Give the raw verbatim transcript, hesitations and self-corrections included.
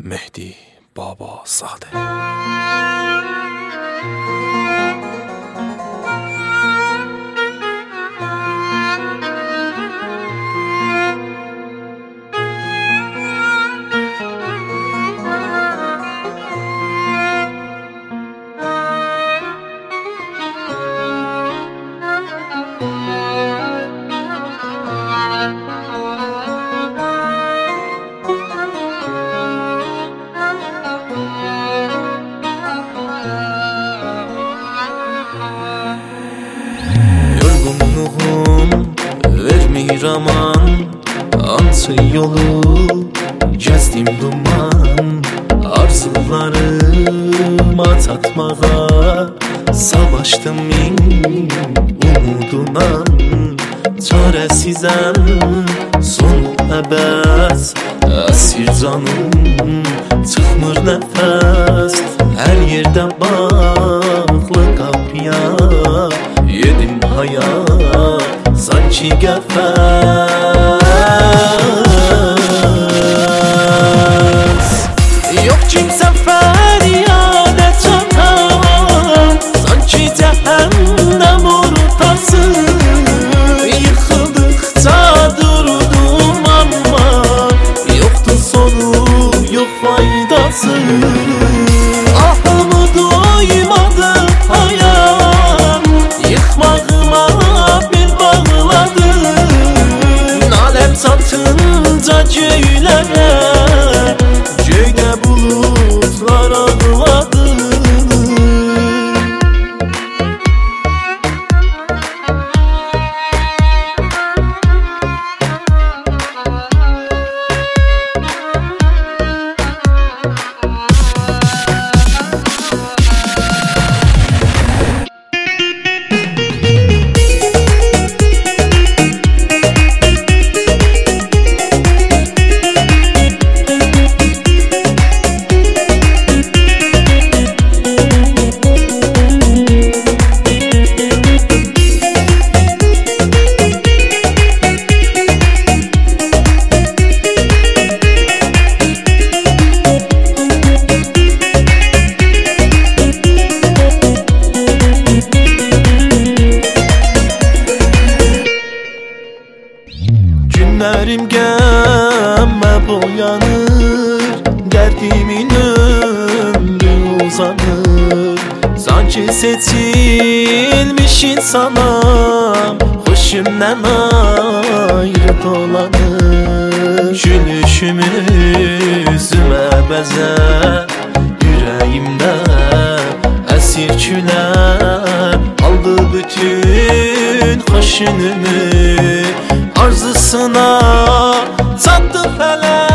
Mehdi Babazade. Yorgunluğum vermir aman, ansız yolu gezdim duman. Arzularıma tatmağa savaştım min umudunan. Çaresizem son əbəs əsir canım, çıxmır nəfəs hər yerdə bağlı qapıya. Yedim hayat sanki qəfəs, yok kimsə fəryada çatan, sanki cəhənnəm ortası. Yıxıldıqca durdum amma yoktu sonu, yok faydası. Ahımı doymadı hayat, yıkmağıma bir bağladı. Naləm çatınca göylərə, göydə bulutlar ağladı. Günlərim qəmmə boyanır, dərdimin ömrü uzanır. Sanki seçilmiş insanam, xoşumdan ayrı dolanır. Gülüşümü üzümə bəzər, ürəyimdə əsir külər. Aldı bütün xoşunumü, arzusuna çatdı fələk.